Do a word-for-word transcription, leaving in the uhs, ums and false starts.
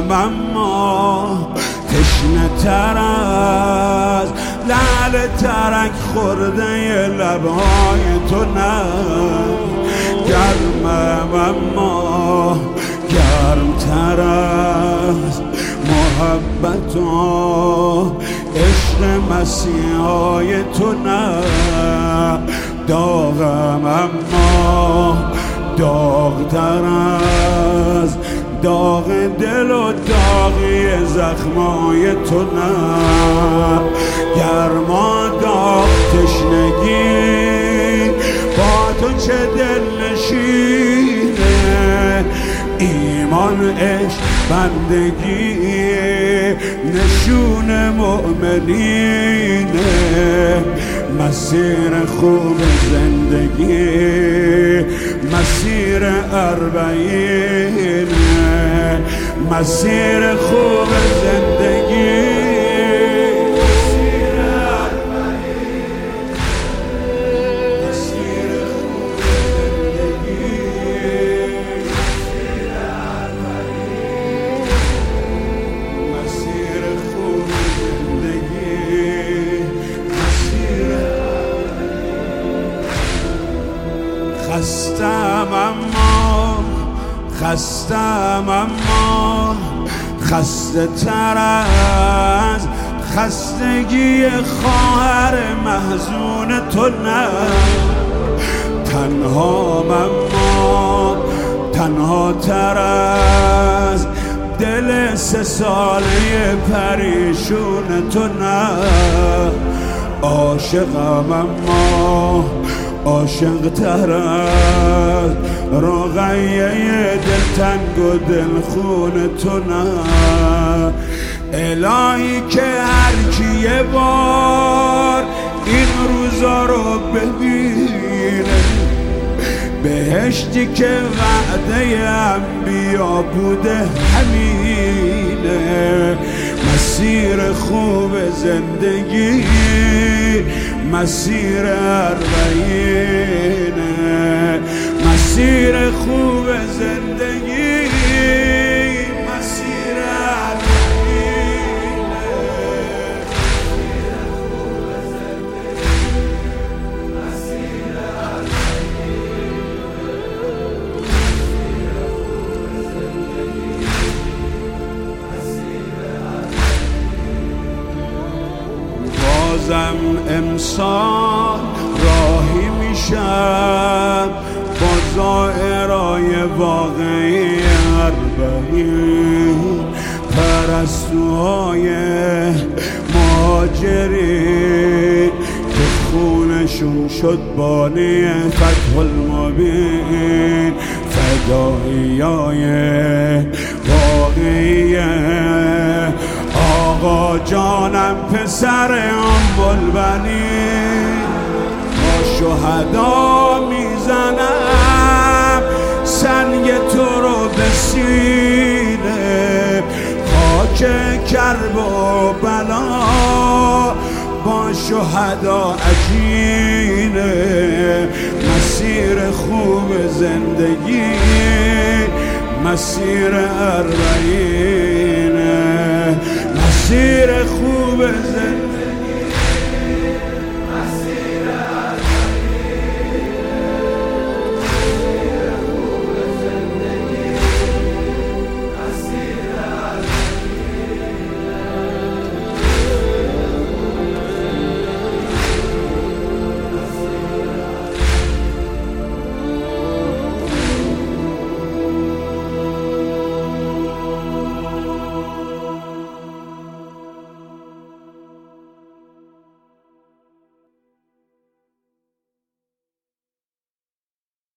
عشقم اما تشنه تر از لعل ترک خورده لبهای تو نه. گرمم اما گرم تر از محبت و عشق مسیحای تو نه. داغم اما داغ تر از داغ دل و داغی زخمای تو نه. گرما داغ تشنگی با تو چه دل نشینه. ایمان عشق بندگی نشون مؤمنینه. مسیر خوب زندگی مسیر اربعینه. مسیر خوب زندگی مسیر اربعینه. مسیر خوب زندگی مسیر اربعینه. مسیر خوب زندگی مسیر اربعینه. خستم اما خستم اما خسته تر از خستگی خواهر محزون تو نه. تنها اما تنها تر از دل سه ساله پریشون تو نه. عاشقم اما عاشق تر از رقیه دلتنگ و دلخون تو نه. الهی که هر کی یه بار این روزا رو ببینه، بهشتی که وعده انبیا بوده همینه. مسیر خوب زندگی مسیر اربعینه. مسیر خوب زندگی مسیر اربعینه. مسیر بازم امسال راهی میشم با زائرای واقعی اربعین. پرستوهای مهاجرین که خونشون شد بانی فتح المبین. فداییای واقعی آقا جانم پسر ام بلبنین. با شهدا میزنم سنگ تو رو به سینه. خاک کرب و بلا با شهدا عجینه. مسیر خوب زندگی مسیر اربعینه.